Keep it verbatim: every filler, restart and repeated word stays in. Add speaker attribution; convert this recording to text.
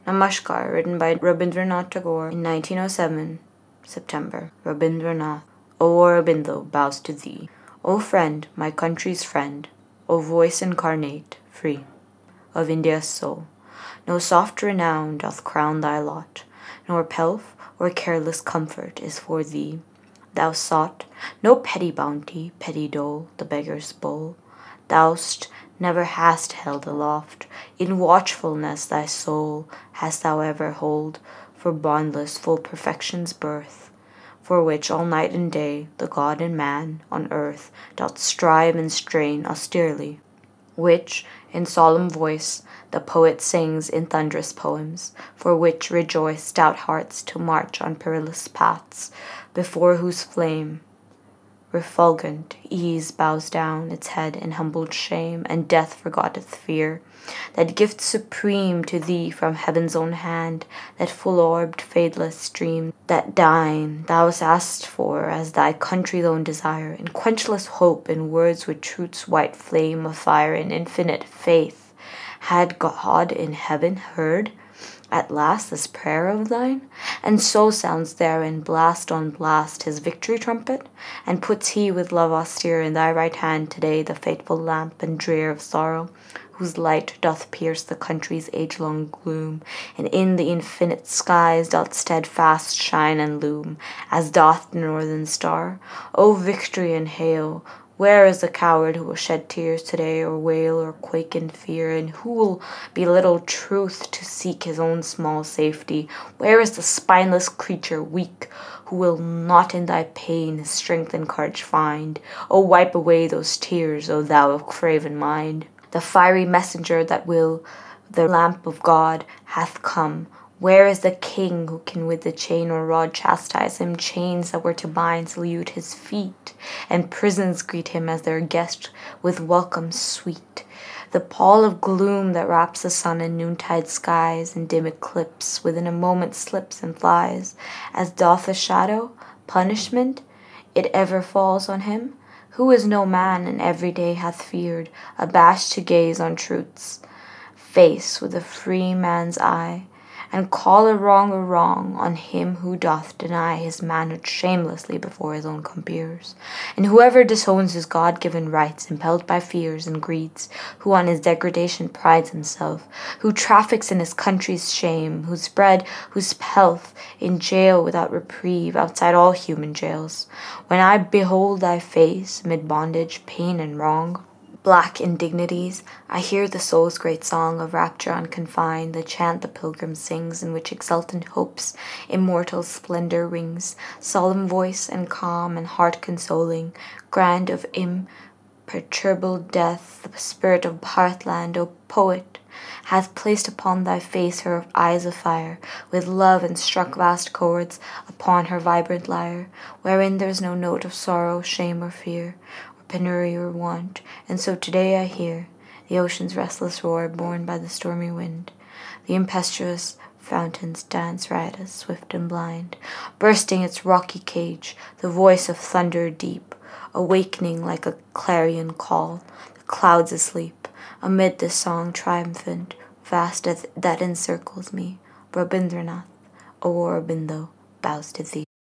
Speaker 1: Namaskar, written by Rabindranath Tagore in nineteen oh seven, September. Rabindranath. O Aurobindo bows to thee. O friend, my country's friend, O voice incarnate, free, of India's soul. No soft renown doth crown thy lot, nor pelf or careless comfort is for thee. Thou sought no petty bounty, petty dole, the beggar's bowl. Thou'st never hast held aloft, in watchfulness thy soul hast thou ever hold, for bondless full perfection's birth, for which all night and day the God and man on earth doth strive and strain austerely, which in solemn voice the poet sings in thunderous poems, for which rejoice stout hearts to march on perilous paths, before whose flame refulgent ease bows down its head in humbled shame, and death forgotteth fear. That gift supreme to thee from heaven's own hand, that full-orbed fadeless stream, that dying thou'st asked for as thy country's own desire, in quenchless hope, in words with truth's white flame of fire, in infinite faith. Had God in heaven heard at last this prayer of thine? And so sounds there in blast on blast his victory trumpet, and puts he with love austere in thy right hand today the fateful lamp and drear of sorrow, whose light doth pierce the country's age-long gloom, and in the infinite skies doth steadfast shine and loom, as doth the northern star. O victory and hail! Where is the coward who will shed tears today, or wail, or quake in fear, and who will belittle truth to seek his own small safety? Where is the spineless creature, weak, who will not in thy pain his strength and courage find? O wipe away those tears, O thou of craven mind! The fiery messenger that will the lamp of God hath come. Where is the king who can with the chain or rod chastise him? Chains that were to bind salute his feet, and prisons greet him as their guest with welcome sweet. The pall of gloom that wraps the sun in noontide skies, and dim eclipse within a moment slips and flies, as doth a shadow, punishment, it ever falls on him, who is no man and every day hath feared, abashed to gaze on truth's face with a free man's eye, and call a wrong a wrong on him who doth deny his manhood shamelessly before his own compeers. And whoever disowns his God-given rights, impelled by fears and greeds, who on his degradation prides himself, who traffics in his country's shame, whose bread, whose pelf, in jail without reprieve, outside all human jails, when I behold thy face, amid bondage, pain, and wrong, black indignities, I hear the soul's great song of rapture unconfined, the chant the pilgrim sings, in which exultant hope's immortal splendor rings, solemn voice and calm and heart consoling, grand of imperturbable death, the spirit of Heartland, O poet, hath placed upon thy face her eyes of fire, with love and struck vast chords upon her vibrant lyre, wherein there's no note of sorrow, shame, or fear, penury or want. And so today I hear the ocean's restless roar borne by the stormy wind, the impetuous fountains dance riotous, swift and blind, bursting its rocky cage, the voice of thunder deep, awakening like a clarion call, the clouds asleep, amid the song triumphant, vast as that encircles me. Rabindranath, O Aurobindo, bows to thee.